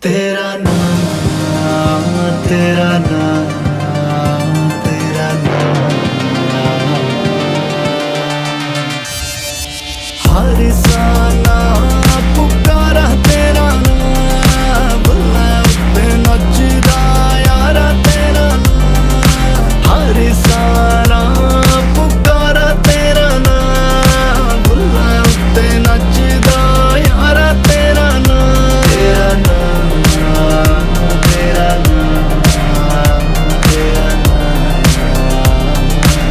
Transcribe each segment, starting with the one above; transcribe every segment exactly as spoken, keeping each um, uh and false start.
तेरा नाम तेरा नाम तेरा नाम हर साला पुकारा तेरा नाम बुला उत्ते नचदा यारा तेरा नाम हर साला पुकारा तेरा नाम बुला उत्ते नचदा यारा तेरा नाम तेरा नाम तेरा नाम तेरा नाम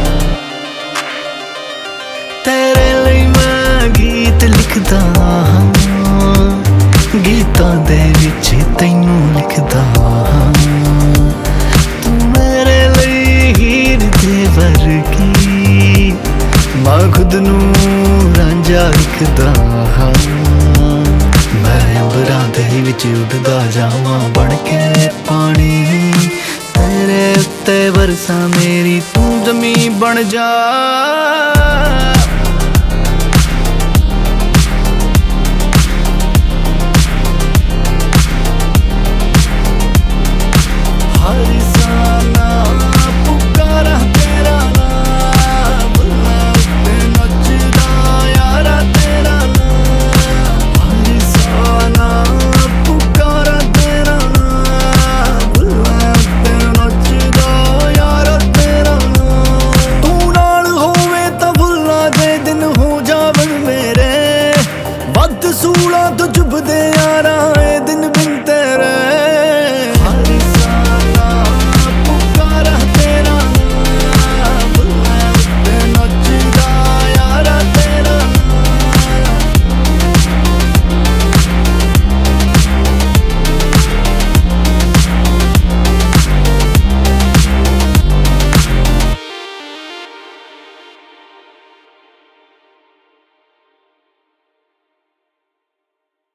तेरे ਲਈ मैं गीत लिखदा हां गीतां दे विच तैनूं लिखदा हां तू मेरे ਲਈ हीर दे वर्गी मैं खुद नूं रांझा लिखदा हां मैं अंबरां दे विच उड़दा जावां बन के पानी तेरे उत्ते बरसां मेरी तू जमी बन जा।